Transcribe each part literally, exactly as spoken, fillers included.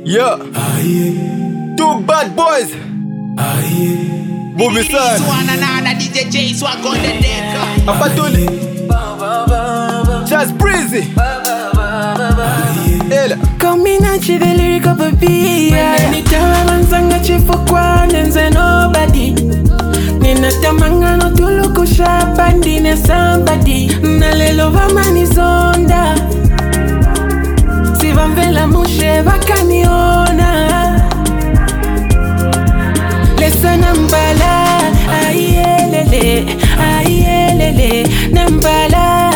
Yeah. Two bad boys. Bobby San. Apatuli. Just breezy. Ela. Komina chive lyric up a beat. Nitawa manzanga chifu kwa nenze nobody. Nina tamanga no tuluku shapandi ne somebody. Nalelo vamani zonda. Siva mvela mushe vakaniona. Lesa nambala, ayelele, ayelele. Nambala,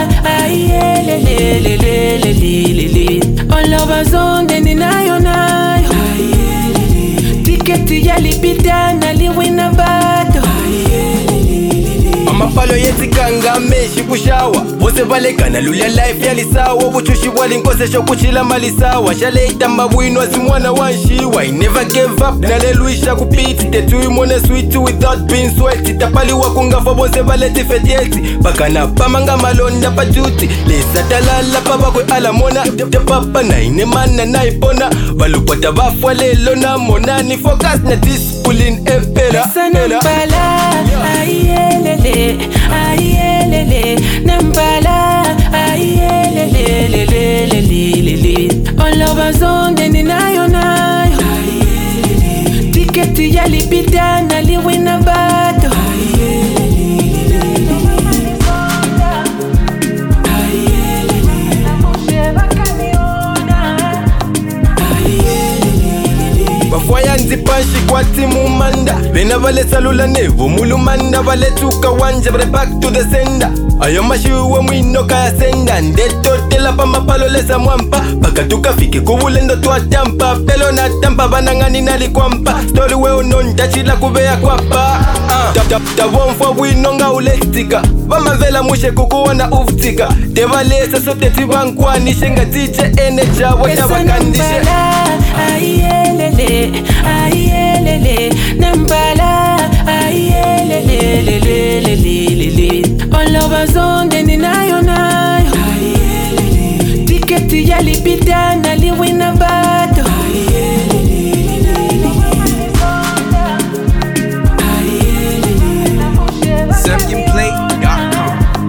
ayelele. All over zonde ninayo nayo. Tiketi ya lipita na liwina bado. Amapalo yeti kangame shikushawa Bose balekana lulia life yali sawa Buchushi wali nkose shokuchila mali sawa Shale itamba wino si mwana wanshiwa I never gave up naleluisha kupiti Tetu imone sweet without being sweaty Tapali wakungafa bose baleti fetieti Bakana pamanga malonda pajuti Lesa talala papa kwe alamona Te papa na inemana na ipona Balupota bafwa lelo na mona Ni focus na discipline epera Lesa nambala, ayelele. Ayelele, nambala, ayelele. All over zonde ninayo nayo. Tiketi ya lipita na liwina bado. Bafwaya nzipanshi kwa timu manda Bena vale salula nevo mulu manda Vale tuka wanja bre back to the sender Ayo mashiwa mwino kaya senda Ndeto tela pa mapalo lesa mwampa Baka tukafike kubulendo tuwa tampa Pelo na tampa banangani nali kwampa Story weo non tachila kubea kwapa Ta wonfwa wino nga ulektika Vama vela mushe kukuwana uftika Tevalesa sote tibankwa Nishenga tiche enecha Wata wakandishe Ayelele, ayelele, nambala, ayelele. All over zonde ninayo nayo. Tiketi ya lipita na liwina bado. Zambian Play dot com.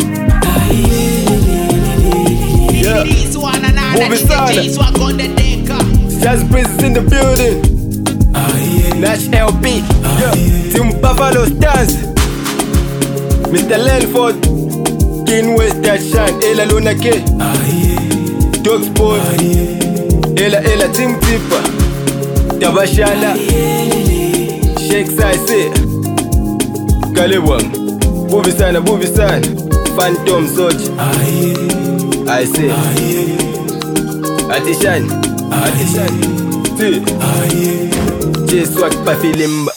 Yeah. Bobby San. Just Breeze in the building. Nash L P. Yeah. Team Buffalo Stars. Mister Lenford. King West that shine. Ela Luna K. Dog Sport. Ela Ela Team Tipper. Tabashala. Sheikh Saise. Kalewang. Bobby San, Bobby San. Phantom Soch. I say. Atishan. Atishan. See. Just what Pafilimba.